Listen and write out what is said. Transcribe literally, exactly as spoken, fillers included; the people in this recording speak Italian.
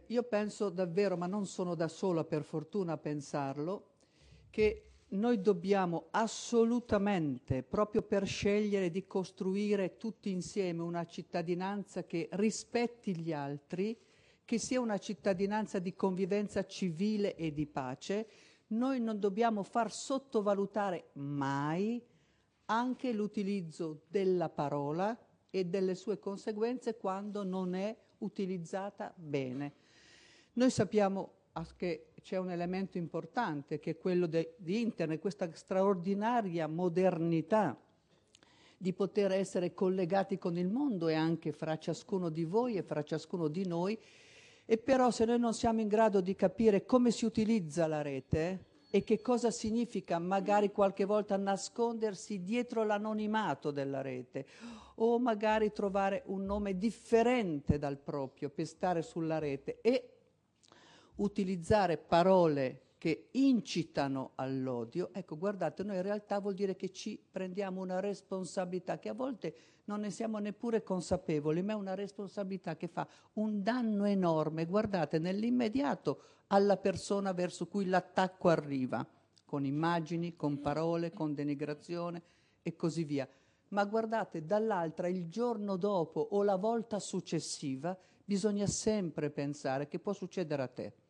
io penso davvero, ma non sono da sola per fortuna a pensarlo, che noi dobbiamo assolutamente, proprio per scegliere di costruire tutti insieme una cittadinanza che rispetti gli altri, che sia una cittadinanza di convivenza civile e di pace, noi non dobbiamo far sottovalutare mai anche l'utilizzo della parola e delle sue conseguenze quando non è utilizzata bene. Noi sappiamo che c'è un elemento importante che è quello de, di Internet, questa straordinaria modernità di poter essere collegati con il mondo e anche fra ciascuno di voi e fra ciascuno di noi, e però se noi non siamo in grado di capire come si utilizza la rete e che cosa significa magari qualche volta nascondersi dietro l'anonimato della rete o magari trovare un nome differente dal proprio per stare sulla rete e utilizzare parole che incitano all'odio, ecco, guardate, noi in realtà vuol dire che ci prendiamo una responsabilità che a volte non ne siamo neppure consapevoli, ma è una responsabilità che fa un danno enorme, guardate, nell'immediato alla persona verso cui l'attacco arriva, con immagini, con parole, con denigrazione e così via. Ma guardate, dall'altra, il giorno dopo o la volta successiva, bisogna sempre pensare che può succedere a te.